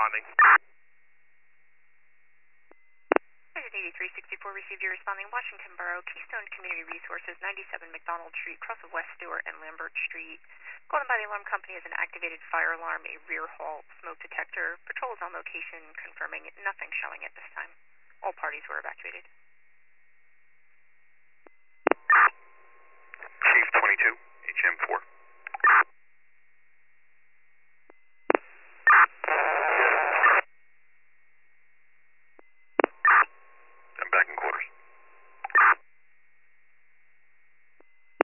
responding. Agent 8364 received your responding Washington Borough, Keystone Community Resources, 97 McDonald Street, cross of West Stewart and Lambert Street. Called in by the alarm company is an activated fire alarm, a rear halt smoke detector. Patrol is on location, confirming nothing showing at this time. All parties were evacuated.